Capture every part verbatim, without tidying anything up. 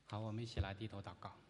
好，我们一起来低头祷告。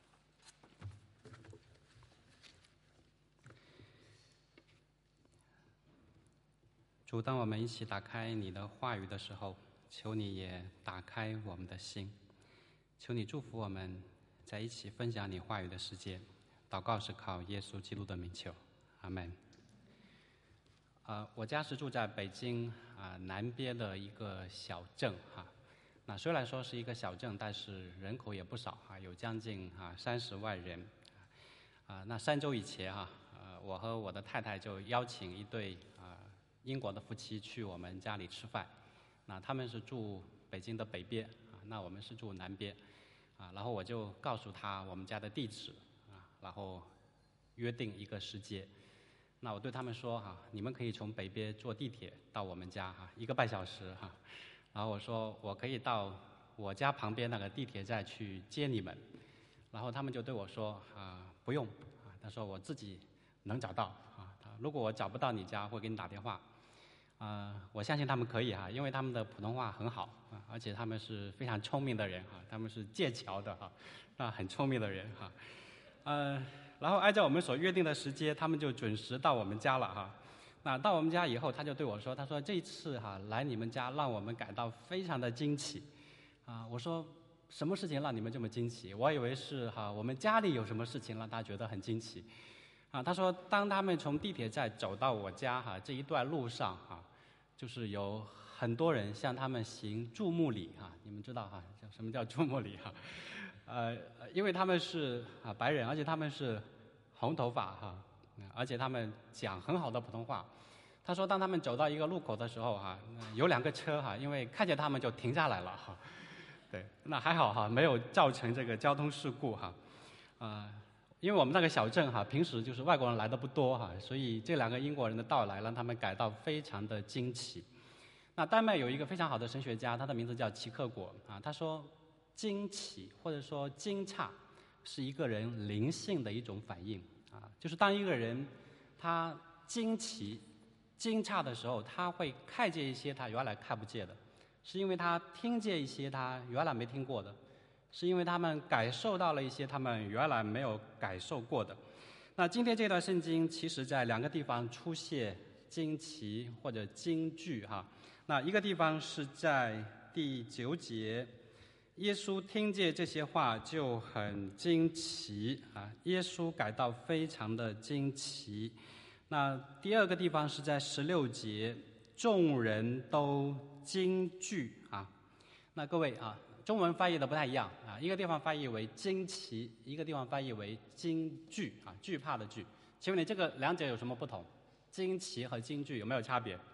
主，当我们一起打开你的话语的时候，求你也打开我们的心，求你祝福我们在一起分享你话语的时间。祷告是靠耶稣基督的名求，阿们。呃，我家是住在北京啊、呃、南边的一个小镇哈。那虽然说是一个小镇，但是人口也不少哈，有将近啊三十万人。啊，那三周以前哈，呃，我和我的太太就邀请一对啊、呃、英国的夫妻去我们家里吃饭。那他们是住北京的北边啊，那我们是住南边啊。然后我就告诉他我们家的地址啊，然后约定一个时间。那我对他们说哈、啊，你们可以从北边坐地铁到我们家哈、啊，一个半小时哈。然后我说我可以到我家旁边那个地铁站去接你们。然后他们就对我说啊，不用啊，他说我自己能找到啊，他如果我找不到你家，会给你打电话。啊，我相信他们可以哈，因为他们的普通话很好啊，而且他们是非常聪明的人哈，他们是剑桥的哈，啊，很聪明的人哈。呃，然后按照我们所约定的时间，他们就准时到我们家了哈。那到我们家以后，他就对我说，他说这次哈来你们家，让我们感到非常的惊奇。啊，我说什么事情让你们这么惊奇？我以为是哈我们家里有什么事情让他觉得很惊奇。啊，他说当他们从地铁站走到我家哈这一段路上哈，就是有很多人向他们行注目礼哈，你们知道哈叫什么叫注目礼哈？呃，因为他们是啊白人，而且他们是红头发哈，而且他们讲很好的普通话。他说当他们走到一个路口的时候哈，有两个车哈，因为看见他们就停下来了哈。对，那还好哈，没有造成这个交通事故哈。啊、呃，因为我们那个小镇哈，平时就是外国人来的不多哈，所以这两个英国人的到来让他们感到非常的惊奇。那丹麦有一个非常好的神学家，他的名字叫齐克果啊，他说惊奇或者说惊诧是一个人灵性的一种反应啊，就是当一个人他惊奇、惊诧的时候，他会看见一些他原来看不见的。是因为他听见一些他原来没听过的，是因为他们感受到了一些他们原来没有感受过的。那今天这段圣经其实在两个地方出现惊奇或者惊惧哈。那一个地方是在第九节，耶稣听见这些话就很惊奇啊，耶稣感到非常的惊奇。那第二个地方是在十六节，众人都惊惧啊。那各位啊，中文翻译的不太一样啊，一个地方翻译为惊奇，一个地方翻译为惊惧啊，惧怕的惧。请问你这个两者有什么不同？惊奇和惊惧有没有差别？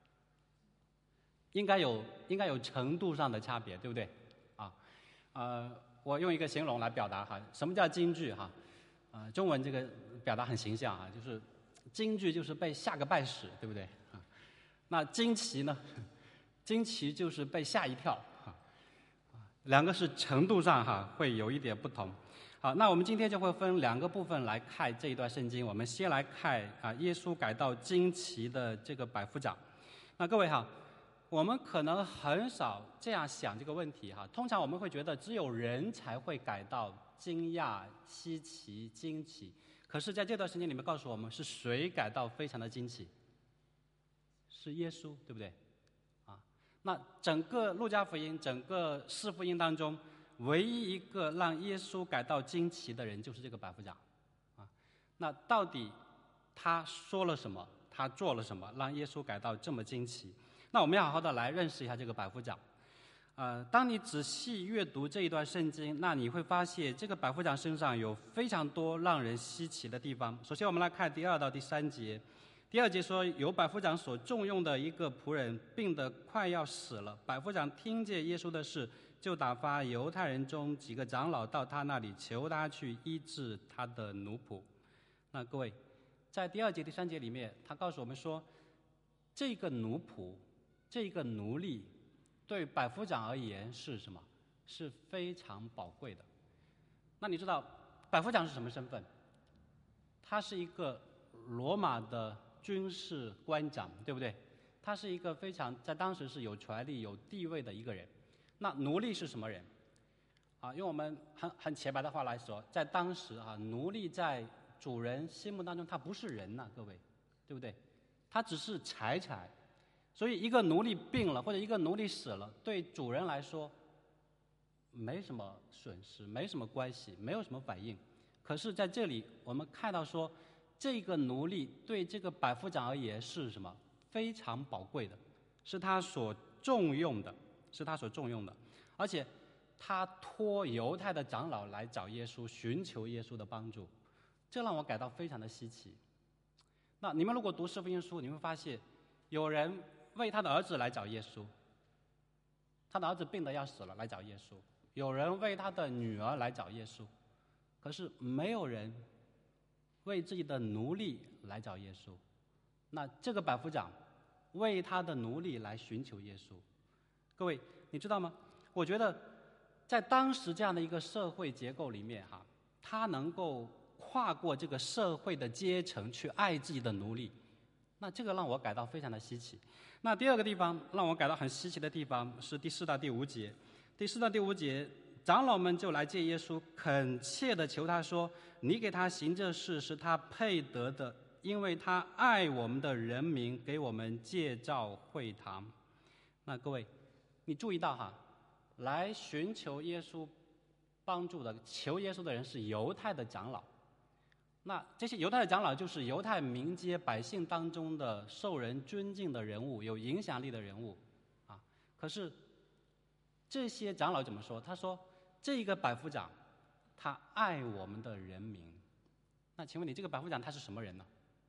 应该有，应该有程度上的差别，对不对？啊，呃，我用一个形容来表达哈，什么叫惊惧哈？呃，中文这个表达很形象啊，就是惊惧就是被吓个半死，对不对？啊，那惊奇呢？惊奇就是被吓一跳哈，两个是程度上哈会有一点不同。好，那我们今天就会分两个部分来看这一段圣经。我们先来看啊，耶稣感到惊奇的这个百夫长。那各位哈，我们可能很少这样想这个问题哈。通常我们会觉得只有人才会感到惊讶、稀奇、惊奇。可是在这段圣经里面告诉我们，是谁感到非常的惊奇？是耶稣，对不对？啊，那整个路加福音、整个四福音当中，唯一一个让耶稣感到惊奇的人就是这个百夫长。啊，那到底他说了什么？他做了什么，让耶稣感到这么惊奇？那我们要好好的来认识一下这个百夫长。呃，当你仔细阅读这一段圣经，那你会发现这个百夫长身上有非常多让人稀奇的地方。首先我们来看第二到第三节。第二节说，有百夫长所重用的一个仆人病得快要死了，百夫长听见耶稣的事，就打发犹太人中几个长老到他那里，求他去医治他的奴仆。那各位，在第二节第三节里面，他告诉我们说，这个奴仆，这个奴隶对百夫长而言是什么？是非常宝贵的。那你知道百夫长是什么身份？他是一个罗马的军事官长，对不对？他是一个非常在当时是有权力、有地位的一个人。那奴隶是什么人？ 啊，用我们很很浅白的话来说，在当时啊，奴隶在主人心目当中他不是人呐、各位，对不对？他只是财产。所以一个奴隶病了或者一个奴隶死了，对主人来说没什么损失，没什么关系，没有什么反应。可是在这里我们看到说，这个奴隶对这个百夫长而言是什么？非常宝贵的，是他所重用的，是他所重用的。而且他托犹太的长老来找耶稣，寻求耶稣的帮助，这让我感到非常的稀奇。那你们如果读四福音书，你会发现有人为他的儿子来找耶稣，他的儿子病得要死了来找耶稣，有人为他的女儿来找耶稣，可是没有人为自己的奴隶来找耶稣。那这个百夫长为他的奴隶来寻求耶稣。各位你知道吗？我觉得在当时这样的一个社会结构里面哈，他能够跨过这个社会的阶层去爱自己的奴隶，那这个让我感到非常的稀奇。那第二个地方让我感到很稀奇的地方是第四到第五节。第四到第五节，长老们就来见耶稣，恳切地求他说：“你给他行这事是他配得的，因为他爱我们的人民，给我们建造会堂。”那各位，你注意到哈，来寻求耶稣帮助的、求耶稣的人是犹太的长老。那这些犹太的长老就是犹太民间百姓当中的受人尊敬的人物，有影响力的人物啊。可是这些长老怎么说？他说这个百夫长他爱我们的人民。那请问你这个百夫长他是什么人呢？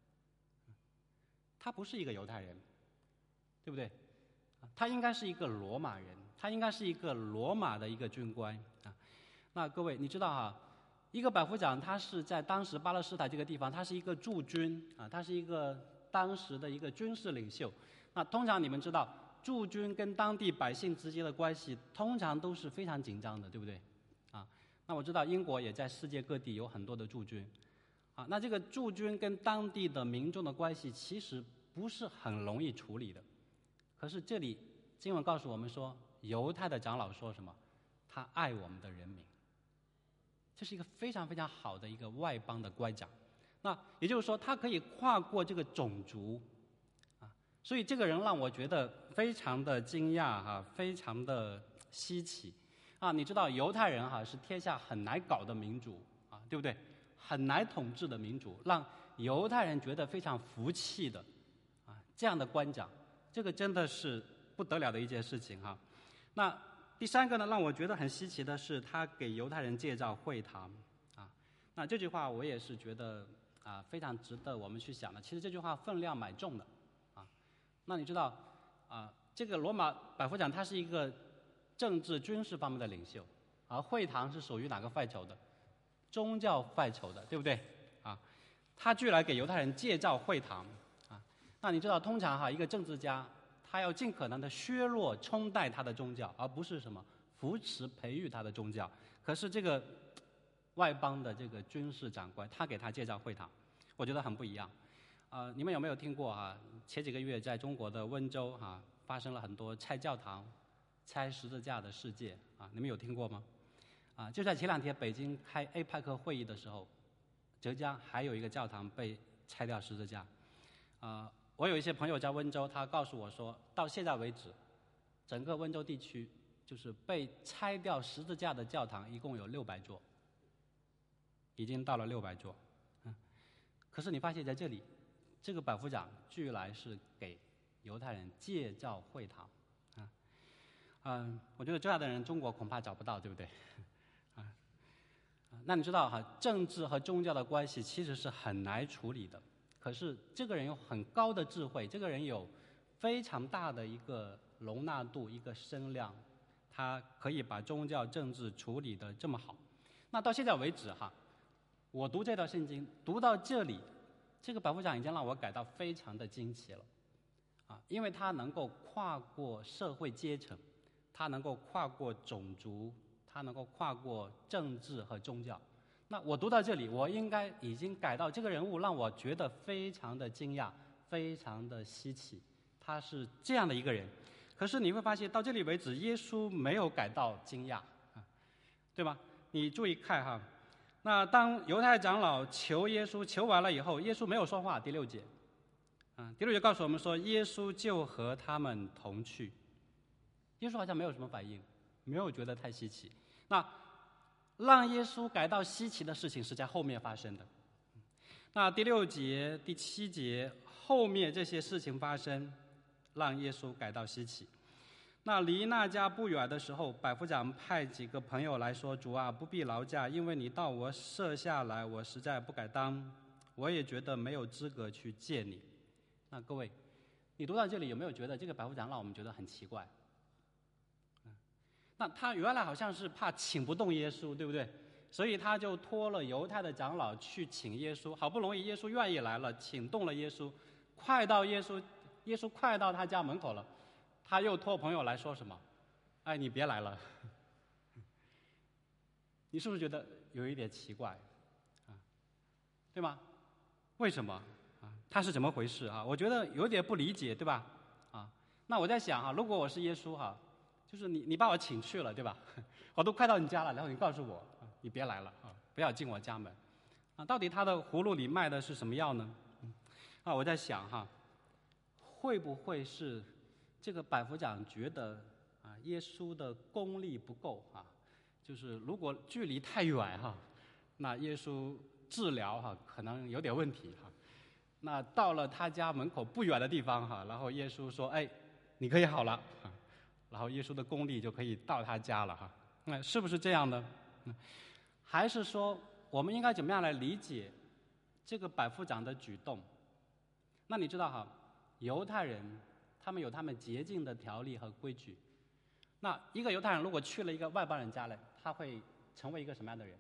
他不是一个犹太人，对不对？他应该是一个罗马人，他应该是一个罗马的一个军官啊。那各位你知道哈，一个百夫长他是在当时巴勒斯坦这个地方，他是一个驻军啊，他是一个当时的一个军事领袖。那通常你们知道驻军跟当地百姓之间的关系通常都是非常紧张的，对不对啊？那我知道英国也在世界各地有很多的驻军啊。那这个驻军跟当地的民众的关系其实不是很容易处理的。可是这里经文告诉我们说，犹太的长老说什么？他爱我们的人民。这是一个非常非常好的一个外邦的官长。那也就是说他可以跨过这个种族啊，所以这个人让我觉得非常的惊讶哈，非常的稀奇啊。你知道犹太人哈是天下很难搞的民族啊，对不对？很难统治的民族，让犹太人觉得非常服气的啊，这样的官长，这个真的是不得了的一件事情哈。那第三个呢，让我觉得很稀奇的是，他给犹太人建造会堂啊。那这句话我也是觉得啊非常值得我们去想的。其实这句话分量蛮重的啊。那你知道啊，这个罗马百夫长他是一个政治军事方面的领袖，而会堂是属于哪个范畴的？宗教范畴的，对不对啊？他居然给犹太人建造会堂啊。那你知道通常哈一个政治家他要尽可能的削弱冲淡他的宗教，而不是什么扶持培育他的宗教。可是这个外邦的这个军事长官他给他建造会堂，我觉得很不一样啊、呃。你们有没有听过啊？前几个月在中国的温州啊发生了很多拆教堂拆十字架的事件啊，你们有听过吗？啊，就在前两天北京开 A P E C 会议的时候，浙江还有一个教堂被拆掉十字架啊。我有一些朋友在温州，他告诉我说，到现在为止，整个温州地区就是被拆掉十字架的教堂一共有六百座，已经到了六百座。嗯，可是你发现在这里，这个百夫长居然是给犹太人建造会堂，啊，嗯，我觉得这样的人中国恐怕找不到，对不对？啊，那你知道哈，政治和宗教的关系其实是很难处理的。可是这个人有很高的智慧，这个人有非常大的一个容纳度、一个声量，他可以把宗教政治处理得这么好。那到现在为止哈，我读这段圣经读到这里，这个百夫长已经让我感到非常的惊奇了啊，因为他能够跨过社会阶层，他能够跨过种族，他能够跨过政治和宗教。那我读到这里，我应该已经感到这个人物让我觉得非常的惊讶，非常的稀奇，他是这样的一个人。可是你会发现到这里为止，耶稣没有感到惊讶啊。 对吧？你注意看哈，那当犹太长老求耶稣求完了以后，耶稣没有说话。第六节，啊，第六节告诉我们说，耶稣就和他们同去。耶稣好像没有什么反应，没有觉得太稀奇。那让耶稣感到稀奇的事情是在后面发生的。那第六节、第七节后面这些事情发生，让耶稣感到稀奇。那离那家不远的时候，百夫长派几个朋友来说：“主啊，不必劳驾，因为你到我舍下来，我实在不敢当，我也觉得没有资格去见你。”那各位，你读到这里有没有觉得这个百夫长让我们觉得很奇怪？那他原来好像是怕请不动耶稣，对不对？所以他就托了犹太的长老去请耶稣。好不容易耶稣愿意来了，请动了耶稣，快到耶稣，耶稣快到他家门口了。他又托朋友来说什么？哎，你别来了。你是不是觉得有一点奇怪啊？对吗？为什么啊？他是怎么回事啊？我觉得有点不理解，对吧？啊，那我在想啊，如果我是耶稣哈，就是你你把我请去了，对吧？我都快到你家了，然后你告诉我，啊、你别来了啊，不要进我家门。啊，到底他的葫芦里卖的是什么药呢？啊，我在想哈，会不会是？这个百夫长觉得啊，耶稣的功力不够啊，就是如果距离太远哈，那耶稣治疗哈可能有点问题哈。那到了他家门口不远的地方哈，然后耶稣说：“哎，你可以好了。”啊，然后耶稣的功力就可以到他家了哈。那是不是这样呢？还是说我们应该怎么样来理解这个百夫长的举动？那你知道哈，犹太人他们有他们洁净的条例和规矩。那一个犹太人如果去了一个外邦人家呢，他会成为一个什么样的人？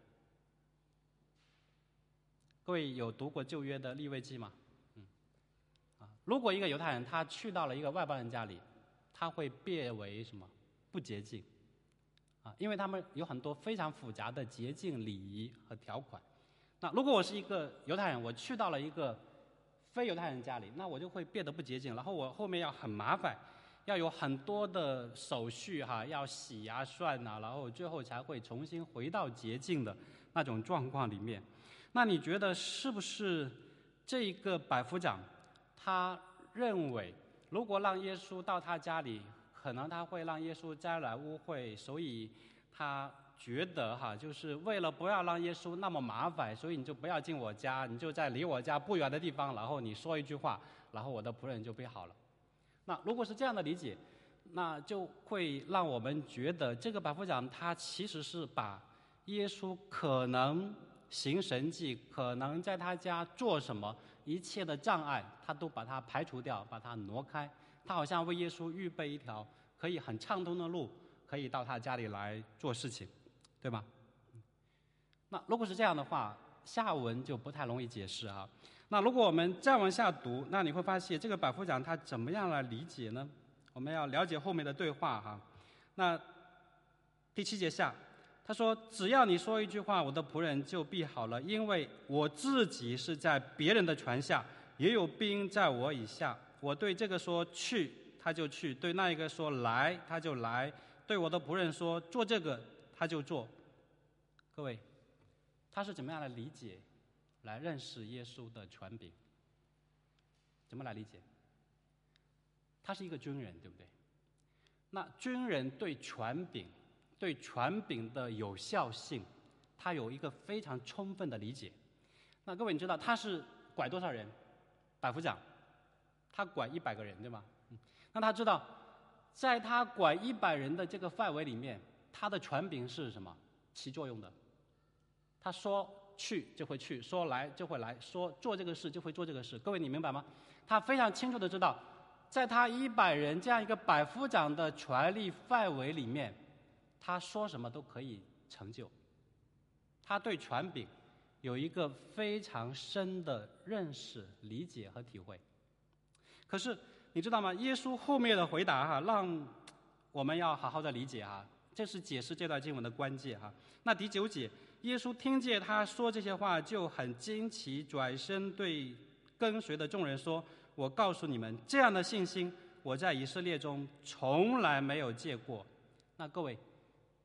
各位有读过旧约的利未记吗？嗯，啊，如果一个犹太人他去到了一个外邦人家里，他会变为什么？不洁净。啊，因为他们有很多非常复杂的洁净礼仪和条款。那如果我是一个犹太人，我去到了一个非犹太人家里，那我就会变得不洁净，然后我后面要很麻烦，要有很多的手续哈，要洗呀、涮呐，然后最后才会重新回到洁净的那种状况里面。那你觉得是不是这个百夫长他认为，如果让耶稣到他家里，可能他会让耶稣沾染污秽，所以他觉得哈，就是为了不要让耶稣那么麻烦，所以你就不要进我家，你就在离我家不远的地方，然后你说一句话，然后我的仆人就变好了。那如果是这样的理解，那就会让我们觉得这个百夫长他其实是把耶稣可能行神迹，可能在他家做什么，一切的障碍他都把它排除掉，把它挪开。他好像为耶稣预备一条可以很畅通的路，可以到他家里来做事情，对吗？那如果是这样的话，下文就不太容易解释啊。那如果我们再往下读，那你会发现这个百夫长他怎么样来理解呢？我们要了解后面的对话哈。那第七节下，他说：“只要你说一句话，我的仆人就必好了，因为我自己是在别人的权下，也有兵在我以下。我对这个说去，他就去；对那一个说来，他就来；对我的仆人说做这个，他就做。”各位，他是怎么样来理解、来认识耶稣的权柄？怎么来理解？他是一个军人，对不对？那军人对权柄、对权柄的有效性，他有一个非常充分的理解。那各位，你知道他是管多少人？百夫长，他管一百个人，对吗？嗯，那他知道，在他管一百人的这个范围里面，他的权柄是什么？起作用的。他说去就会去，说来就会来，说做这个事就会做这个事。各位，你明白吗？他非常清楚的知道，在他一百人这样一个百夫长的权力范围里面，他说什么都可以成就。他对权柄有一个非常深的认识、理解和体会。可是你知道吗？耶稣后面的回答哈，让我们要好好的理解哈，这是解释这段经文的关键哈。那第九节，耶稣听见他说这些话，就很惊奇，转身对跟随的众人说：“我告诉你们，这样的信心，我在以色列中从来没有见过。”那各位，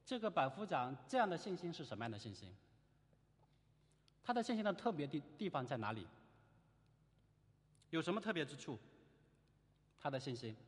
这个百夫长这样的信心是什么样的信心？他的信心的特别地地方在哪里？有什么特别之处？他的信心，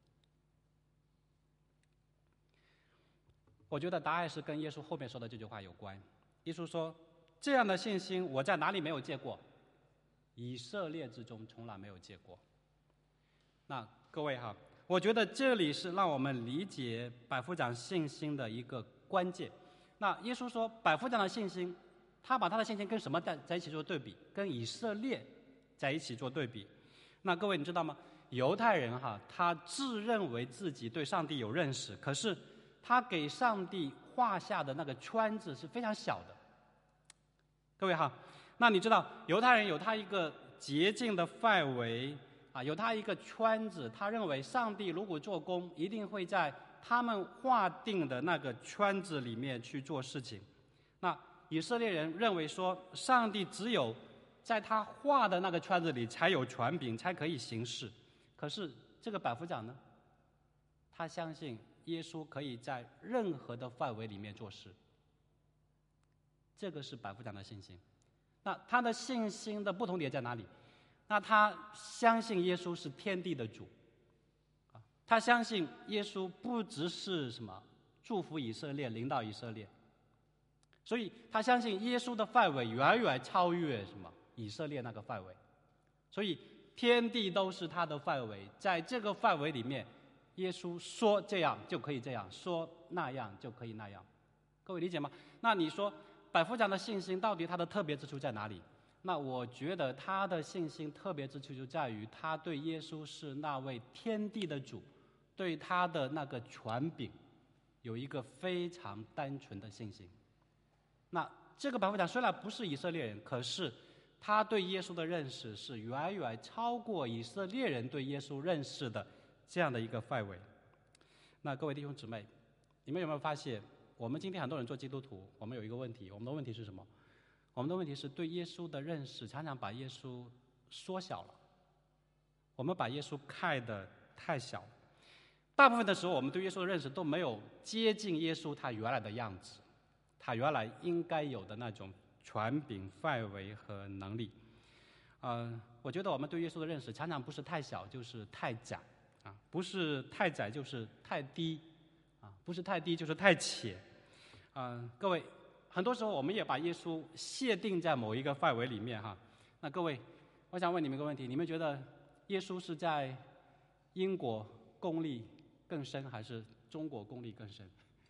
我觉得答案是跟耶稣后面说的这句话有关。耶稣说：“这样的信心，我在哪里没有见过？以色列之中从来没有见过。”那各位哈，我觉得这里是让我们理解百夫长信心的一个关键。那耶稣说，百夫长的信心，他把他的信心跟什么在在一起做对比？跟以色列在一起做对比。那各位你知道吗？犹太人哈，他自认为自己对上帝有认识，可是他给上帝画下的那个圈子是非常小的。各位哈，那你知道犹太人有他一个洁净的范围啊，有他一个圈子，他认为上帝如果做工，一定会在他们划定的那个圈子里面去做事情。那以色列人认为说，上帝只有在他画的那个圈子里才有权柄，才可以行事。可是这个百夫长呢，他相信耶稣可以在任何的范围里面做事。这个是百夫长的信心。那他的信心的不同点在哪里？那他相信耶稣是天地的主，啊，他相信耶稣不只是什么祝福以色列、领导以色列，所以他相信耶稣的范围远远超越什么以色列那个范围，所以天地都是他的范围，在这个范围里面，耶稣说这样就可以这样，说那样就可以那样。各位理解吗？那你说百夫长的信心到底他的特别之处在哪里？那我觉得他的信心特别之处就在于他对耶稣是那位天地的主，对他的那个权柄有一个非常单纯的信心。那这个百夫长虽然不是以色列人，可是他对耶稣的认识是远远超过以色列人对耶稣认识的这样的一个范围。那各位弟兄姊妹，你们有没有发现，我们今天很多人做基督徒，我们有一个问题，我们的问题是什么？我们的问题是对耶稣的认识常常把耶稣缩小了，我们把耶稣看得太小了。大部分的时候，我们对耶稣的认识都没有接近耶稣他原来的样子，他原来应该有的那种权柄、范围和能力。呃，我觉得我们对耶稣的认识常常不是太小，就是太窄啊，不是太窄就是太低啊，不是太低就是太浅。啊、呃，各位。很多时候，我们也把耶稣限定在某一个范围里面哈。那各位，我想问你们一个问题：你们觉得耶稣是在英国功力更深，还是中国功力更深？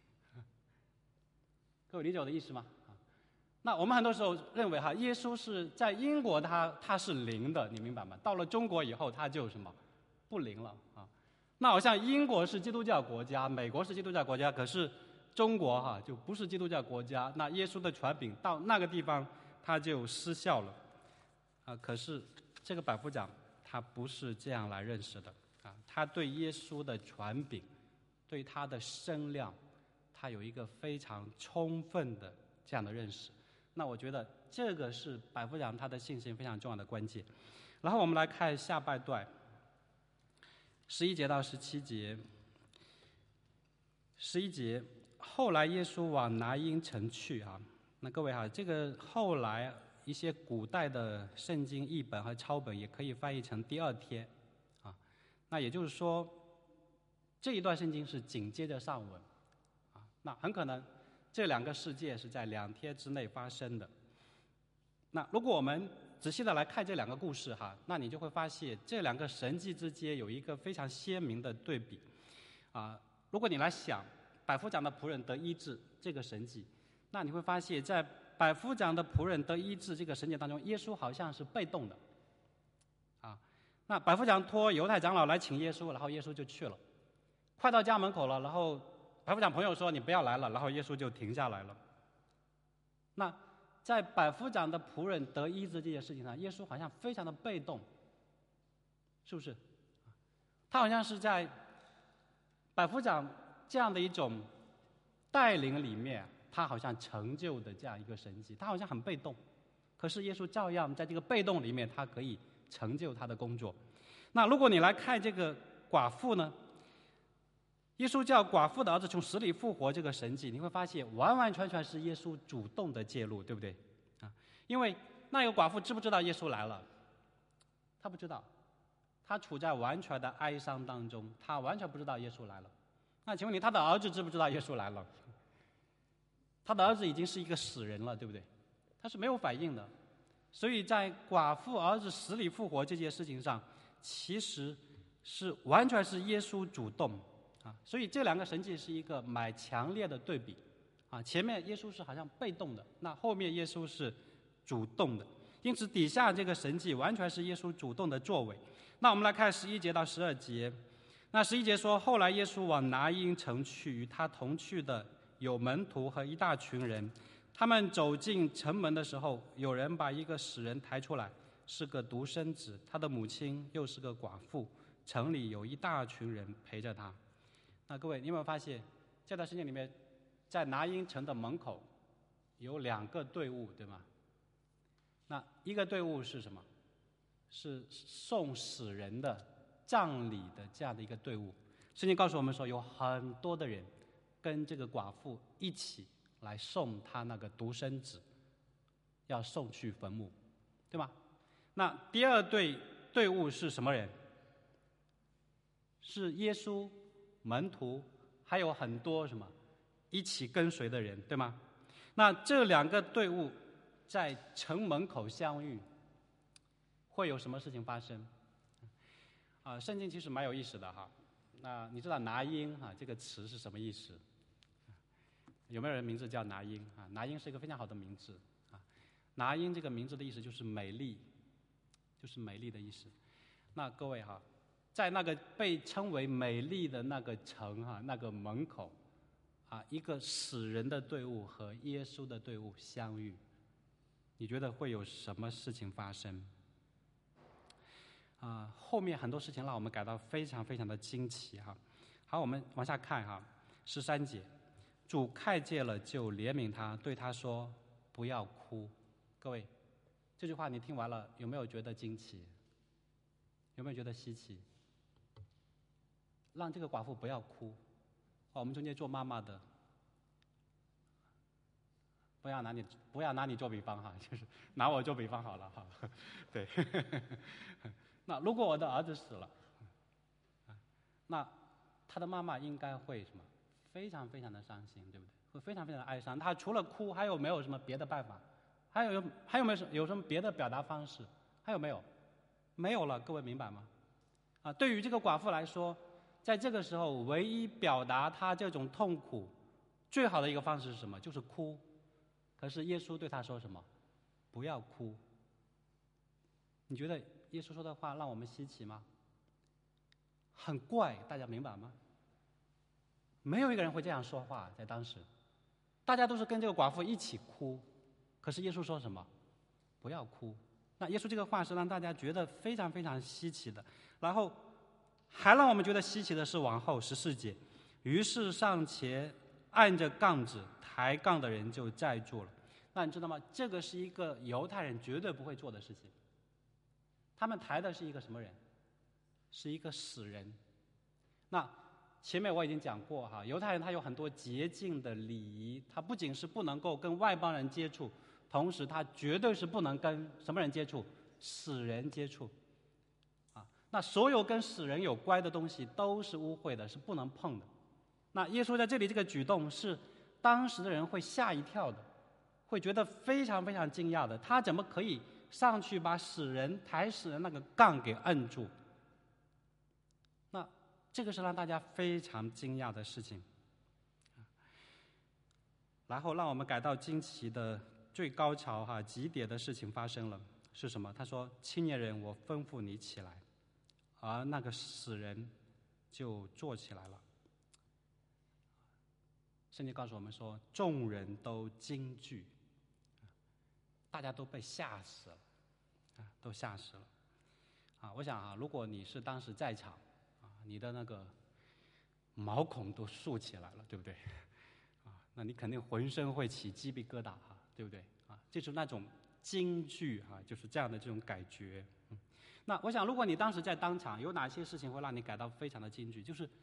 各位理解我的意思吗？那我们很多时候认为哈，耶稣是在英国他他是灵的，你明白吗？到了中国以后，他就什么不灵了啊？那好像英国是基督教国家，美国是基督教国家，可是中国哈就不是基督教国家，那耶稣的权柄到那个地方他就失效了啊。可是这个百夫长他不是这样来认识的啊，他对耶稣的权柄，对他的声量，他有一个非常充分的这样的认识。那我觉得这个是百夫长他的信心非常重要的关键。然后我们来看下半段，十一节到十七节。十一节。后来耶稣往拿因城去啊，那各位哈，这个后来一些古代的圣经译本和抄本也可以翻译成第二天啊，那也就是说这一段圣经是紧接着上文啊，那很可能这两个事件是在两天之内发生的。那如果我们仔细的来看这两个故事哈，那你就会发现这两个神迹之间有一个非常鲜明的对比啊。如果你来想百夫长的仆人得医治这个神迹，那你会发现在百夫长的仆人得医治这个神迹当中，耶稣好像是被动的啊。那百夫长托犹太长老来请耶稣，然后耶稣就去了。快到家门口了，然后百夫长朋友说你不要来了，然后耶稣就停下来了。那在百夫长的仆人得医治这件事情上，耶稣好像非常的被动，是不是？他好像是在百夫长这样的一种带领里面，他好像成就的这样一个神迹，他好像很被动，可是耶稣照样在这个被动里面，他可以成就他的工作。那如果你来看这个寡妇呢， 耶稣叫寡妇的儿子从死里复活这个神迹，你会发现完完全全是耶稣主动的介入，对不对？啊，因为那个寡妇知不知道耶稣来了？她不知道，她处在完全的哀伤当中，她完全不知道耶稣来了。那请问你，她的儿子知不知道耶稣来了？她的儿子已经是一个死人了，对不对？他是没有反应的。所以在寡妇儿子死里复活这件事情上，其实是完全是耶稣主动。啊，所以这两个神迹是一个蛮强烈的对比，啊，前面耶稣是好像被动的，那后面耶稣是主动的，因此底下这个神迹完全是耶稣主动的作为。那我们来看十一节到十二节，那十一节说，后来耶稣往拿因城去，与他同去的有门徒和一大群人，他们走进城门的时候，有人把一个死人抬出来，是个独生子，他的母亲又是个寡妇，城里有一大群人陪着他。那各位，你有没有发现，这段时间里面，在拿因城的门口有两个队伍，对吗？那一个队伍是什么？是送死人的葬礼的这样的一个队伍。圣经告诉我们说，有很多的人跟这个寡妇一起来送他那个独生子，要送去坟墓，对吗？那第二队队伍是什么人？是耶稣。门徒还有很多什么一起跟随的人，对吗？那这两个队伍在城门口相遇，会有什么事情发生？啊，圣经其实蛮有意思的哈。那你知道拿因啊这个词是什么意思？有没有人名字叫拿因啊？拿因是一个非常好的名字啊。拿因这个名字的意思就是美丽，就是美丽的意思。那各位哈。在那个被称为美丽的那个城哈、啊，那个门口，啊，一个死人的队伍和耶稣的队伍相遇，你觉得会有什么事情发生？啊，后面很多事情让我们感到非常非常的惊奇哈。好，我们往下看哈，十三节，主看见了就怜悯他，对他说：“不要哭。”各位，这句话你听完了有没有觉得惊奇？有没有觉得稀奇？让这个寡妇不要哭，哦，我们中间做妈妈的，不要拿你不要拿你做比方哈，就是拿我做比方好了哈，对。那如果我的儿子死了，那他的妈妈应该会什么？非常非常的伤心，对不对？会非常非常的哀伤。他除了哭，还有没有什么别的办法？还有还有没有有什么别的表达方式？还有没有？没有了，各位明白吗？啊，对于这个寡妇来说。在这个时候，唯一表达他这种痛苦最好的一个方式是什么？就是哭。可是耶稣对他说什么？不要哭。你觉得耶稣说的话让我们稀奇吗？很怪，大家明白吗？没有一个人会这样说话，在当时，大家都是跟这个寡妇一起哭。可是耶稣说什么？不要哭。那耶稣这个话是让大家觉得非常非常稀奇的。然后。还让我们觉得稀奇的是往后十四节，于是上前按着杠子抬杠的人就站住了。那你知道吗？这个是一个犹太人绝对不会做的事情。他们抬的是一个什么人？是一个死人。那前面我已经讲过哈，犹太人他有很多洁净的礼仪，他不仅是不能够跟外邦人接触，同时他绝对是不能跟什么人接触？死人接触。那所有跟死人有关的东西都是污秽的，是不能碰的。那耶稣在这里这个举动是当时的人会吓一跳的，会觉得非常非常惊讶的。他怎么可以上去把死人抬死人那个杠给摁住？那这个是让大家非常惊讶的事情。然后让我们感到惊奇的最高潮哈极点的事情发生了，是什么？他说：“青年人，我吩咐你起来。”而那个死人就坐起来了。圣经告诉我们说，众人都惊惧，大家都被吓死了，啊，都吓死了。啊，我想啊，如果你是当时在场，啊，你的那个毛孔都竖起来了，对不对？啊，那你肯定浑身会起鸡皮疙瘩啊，对不对？啊，就是那种惊惧啊，就是这样的这种感觉。嗯，那我想，如果你当时在当场，有哪些事情会让你感到非常的惊惧？就是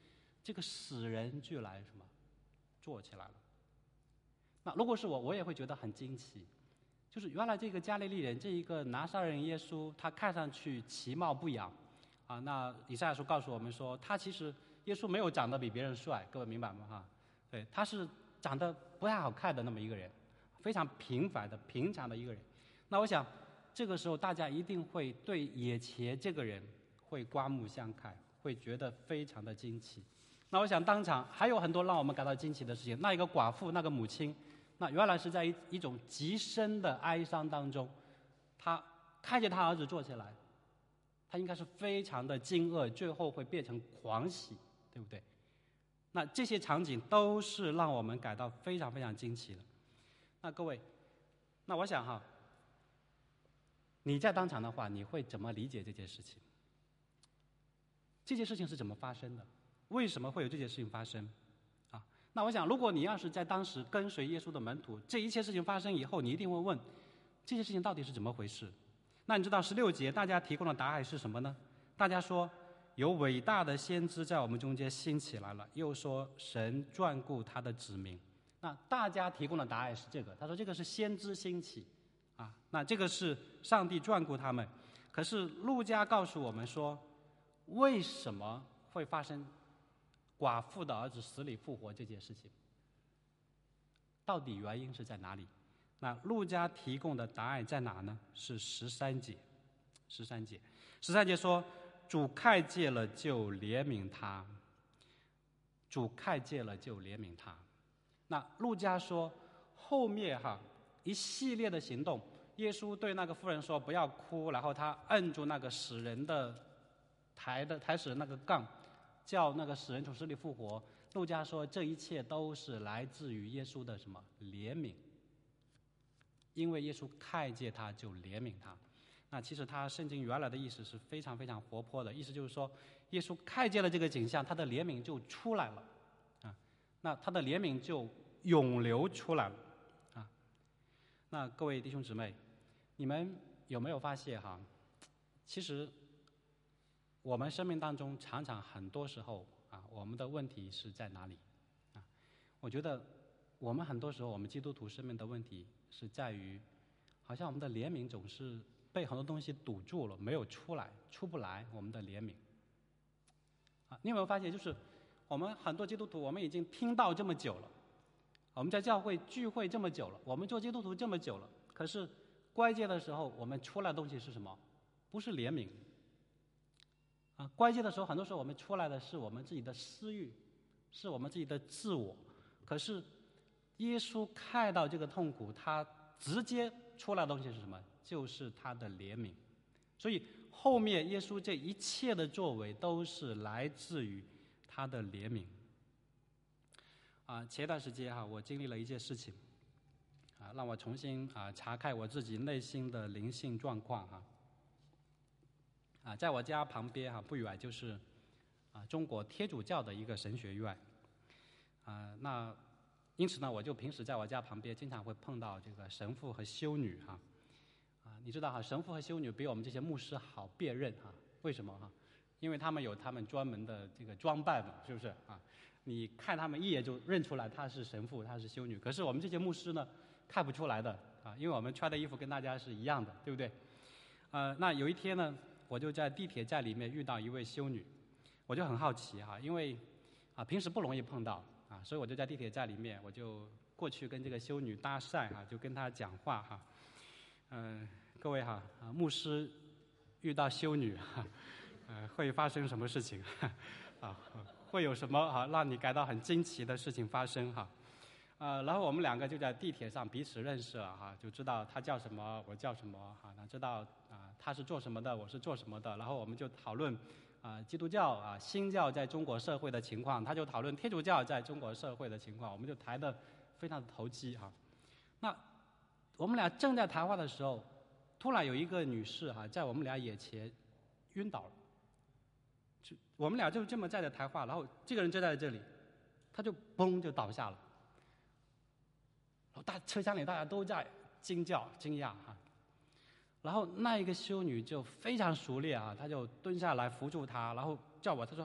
这个死人居然什么坐起来了。那如果是我，我也会觉得很惊奇，就是原来这个加利利人，这一个拿撒勒人耶稣，他看上去其貌不扬啊。那以赛亚书告诉我们说，他其实耶稣没有长得比别人帅，各位明白吗？哈，对，他是长得不太好看的那么一个人，非常平凡的平常的一个人。那我想这个时候大家一定会对眼前这个人会刮目相看，会觉得非常的惊奇。那我想当场还有很多让我们感到惊奇的事情。那一个寡妇，那个母亲，那原来是在一一种极深的哀伤当中，她看见她儿子坐起来，她应该是非常的惊愕，最后会变成狂喜，对不对？那这些场景都是让我们感到非常非常惊奇的。那各位，那我想哈，你在当场的话，你会怎么理解这件事情？这件事情是怎么发生的？为什么会有这件事情发生？啊，那我想，如果你要是在当时跟随耶稣的门徒，这一切事情发生以后，你一定会问，这些事情到底是怎么回事？那你知道十六节大家提供的答案是什么呢？大家说，有伟大的先知在我们中间兴起来了，又说神眷顾他的子民。那大家提供的答案是这个，他说这个是先知兴起，啊，那这个是上帝眷顾他们。可是路加告诉我们说，为什么会发生寡妇的儿子死里复活这件事情？到底原因是在哪里？那路加提供的答案在哪呢？是十三节。十三节，十三节说，主看见了就怜悯他。主看见了就怜悯他。那路加说，后面哈一系列的行动，耶稣对那个妇人说不要哭，然后他摁住那个死人的抬的抬死人那个杠，叫那个死人从死里复活。路加说这一切都是来自于耶稣的什么怜悯，因为耶稣看见他就怜悯他。那其实他圣经原来的意思是非常非常活泼的，意思就是说耶稣看见了这个景象，他的怜悯就出来了啊，那他的怜悯就涌流出来了啊。那各位弟兄姊妹，你们有没有发现哈？其实我们生命当中常常很多时候啊，我们的问题是在哪里啊？我觉得我们很多时候我们基督徒生命的问题是在于，好像我们的怜悯总是被很多东西堵住了，没有出来，出不来我们的怜悯啊。你有没有发现，就是我们很多基督徒，我们已经听到这么久了，我们在教会聚会这么久了，我们做基督徒这么久了，可是关键的时候我们出来的东西是什么？不是怜悯啊，关键的时候很多时候我们出来的是我们自己的私欲，是我们自己的自我。可是耶稣看到这个痛苦，他直接出来的东西是什么？就是他的怜悯。所以后面耶稣这一切的作为都是来自于他的怜悯啊。前段时间哈，我经历了一件事情啊，让我重新啊查看我自己内心的灵性状况哈。啊，在我家旁边哈不远就是啊中国天主教的一个神学院啊，那因此呢，我就平时在我家旁边经常会碰到这个神父和修女哈。啊，你知道哈，神父和修女比我们这些牧师好辨认哈？为什么哈？因为他们有他们专门的这个装扮嘛，是不是啊？你看他们一眼就认出来他是神父，他是修女。可是我们这些牧师呢，看不出来的啊，因为我们穿的衣服跟大家是一样的，对不对？呃，那有一天呢，我就在地铁站里面遇到一位修女，我就很好奇哈，因为啊平时不容易碰到啊，所以我就在地铁站里面，我就过去跟这个修女搭讪哈，就跟她讲话哈。嗯、呃，各位哈，啊，牧师遇到修女哈，呃，会发生什么事情？啊，会有什么啊让你感到很惊奇的事情发生哈？呃，然后我们两个就在地铁上彼此认识了哈，就知道他叫什么，我叫什么哈，那知道啊他是做什么的，我是做什么的，然后我们就讨论啊基督教啊新教在中国社会的情况，他就讨论天主教在中国社会的情况，我们就谈得非常的投机哈。那我们俩正在谈话的时候，突然有一个女士哈在我们俩眼前晕倒了，就我们俩就这么在这谈话，然后这个人就在这里，他就嘣就倒下了。然后大车厢里大家都在惊叫惊讶哈，然后那一个修女就非常熟练啊，她就蹲下来扶住他，然后叫我，她说：“哎，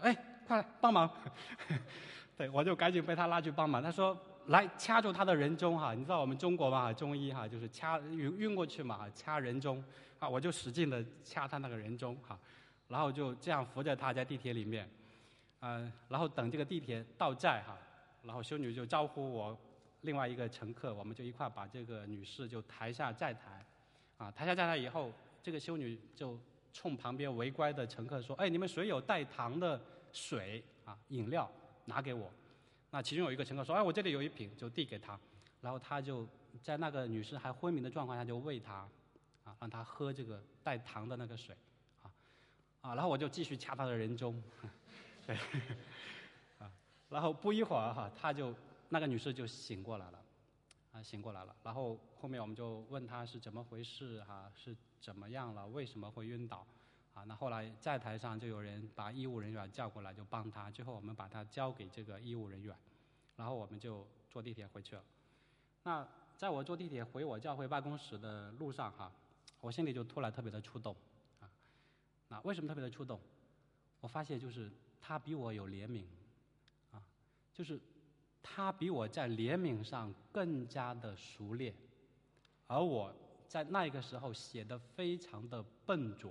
快来帮忙！对，我就赶紧被他拉去帮忙。他说来掐住他的人中哈，你知道我们中国嘛，中医哈，就是掐晕晕过去嘛，掐人中啊，我就使劲的掐他那个人中哈，然后就这样扶着他在地铁里面，呃，然后等这个地铁到站哈，然后修女就招呼我另外一个乘客，我们就一块把这个女士就抬下站台，啊，抬下站台以后，这个修女就冲旁边围观的乘客说：“哎，你们谁有带糖的水啊饮料拿给我？”那其中有一个乘客说：“哎，我这里有一瓶。”就递给他，然后他就在那个女士还昏迷的状况下就喂她，啊，让她喝这个带糖的那个水，啊，啊，然后我就继续掐她的人中，对，啊，然后不一会儿哈，她就那个女士就醒过来了。啊，醒过来了，然后后面我们就问他是怎么回事哈、啊，是怎么样了，为什么会晕倒，啊，那后来在台上就有人把医务人员叫过来，就帮他，最后我们把他交给这个医务人员，然后我们就坐地铁回去了。那在我坐地铁回我教会办公室的路上哈、啊，我心里就突然特别的触动，啊，那为什么特别的触动？我发现就是他比我有怜悯，啊，就是。他比我在怜悯上更加的熟练，而我在那个时候写得非常的笨拙。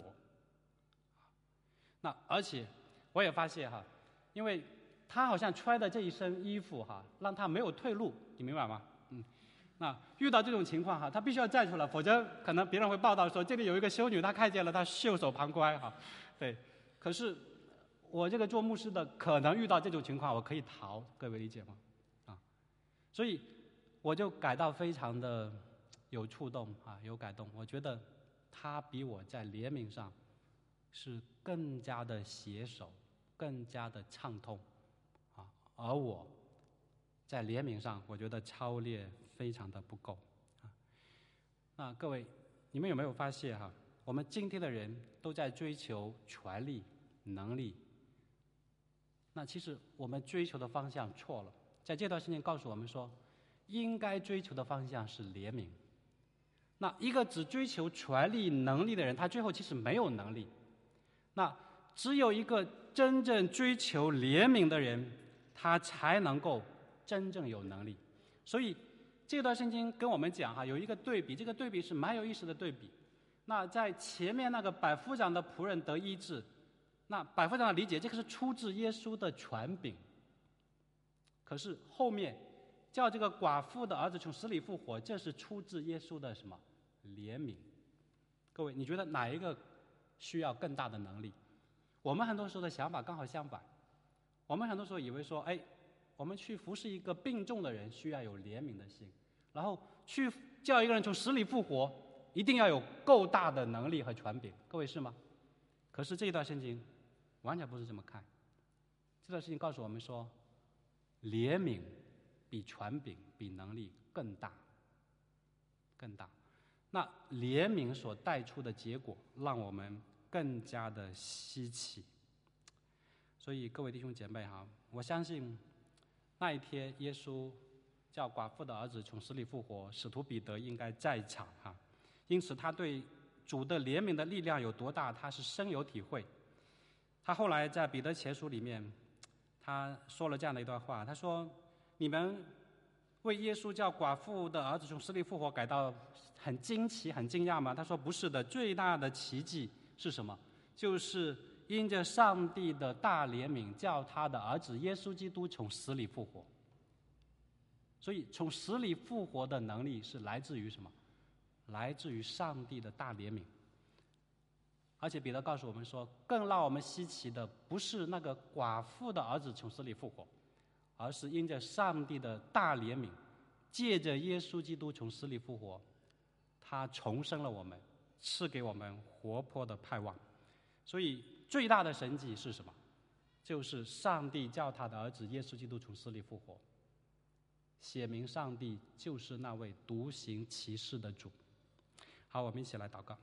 那而且我也发现哈，因为他好像穿的这一身衣服哈，让他没有退路，你明白吗？嗯，那遇到这种情况哈，他必须要站出来，否则可能别人会报道说这里有一个修女，她看见了，她袖手旁观哈。对，可是我这个做牧师的，可能遇到这种情况，我可以逃，各位理解吗？所以我就感到非常的有触动啊，有感动。我觉得他比我在怜悯上是更加的携手，更加的畅通啊，而我在怜悯上，我觉得操练非常的不够啊。那各位，你们有没有发现哈？我们今天的人都在追求权力、能力，那其实我们追求的方向错了。在这段时间告诉我们说，应该追求的方向是怜悯。那一个只追求权力能力的人，他最后其实没有能力。那只有一个真正追求怜悯的人，他才能够真正有能力。所以这段圣经跟我们讲哈，有一个对比，这个对比是蛮有意思的对比。那在前面那个百夫长的仆人得医治，那百夫长的理解，这个是出自耶稣的权柄。可是后面叫这个寡妇的儿子从死里复活，这是出自耶稣的什么怜悯？各位，你觉得哪一个需要更大的能力？我们很多时候的想法刚好相反，我们很多时候以为说，哎，我们去服侍一个病重的人需要有怜悯的心，然后去叫一个人从死里复活，一定要有够大的能力和权柄。各位是吗？可是这一段圣经完全不是这么看，这段圣经告诉我们说，怜悯比权柄、比能力更大，更大。那怜悯所带出的结果，让我们更加的稀奇。所以各位弟兄姐妹哈，我相信那一天耶稣叫寡妇的儿子从死里复活，使徒彼得应该在场哈，因此他对主的怜悯的力量有多大，他是深有体会。他后来在彼得前书里面，他说了这样的一段话，他说：“你们为耶稣叫寡妇的儿子从死里复活感到很惊奇、很惊讶吗？”他说：“不是的，最大的奇迹是什么？就是因着上帝的大怜悯，叫他的儿子耶稣基督从死里复活。所以，从死里复活的能力是来自于什么？来自于上帝的大怜悯。而且彼得告诉我们说，更让我们稀奇的不是那个寡妇的儿子从死里复活，而是因着上帝的大怜悯，借着耶稣基督从死里复活，他重生了我们，赐给我们活泼的盼望。所以最大的神迹是什么？就是上帝叫他的儿子耶稣基督从死里复活，写明上帝就是那位独行其事的主。好，我们一起来祷告。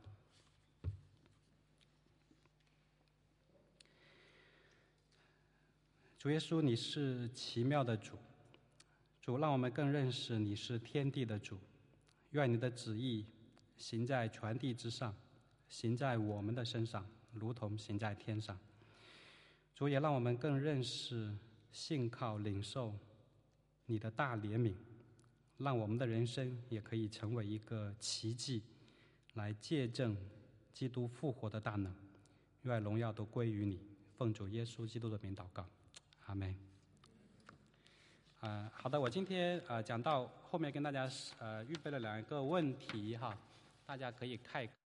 主耶稣，你是奇妙的主，主让我们更认识你是天地的主。愿你的旨意行在全地之上，行在我们的身上，如同行在天上。 主也让我们更认识、信靠、领受你的大怜悯，让我们的人生也可以成为一个奇迹，来见证基督复活的大能。愿荣耀都归于你，奉主耶稣基督的名祷告，阿们。呃，好的，我今天呃讲到后面跟大家呃预备了两个问题哈，大家可以看。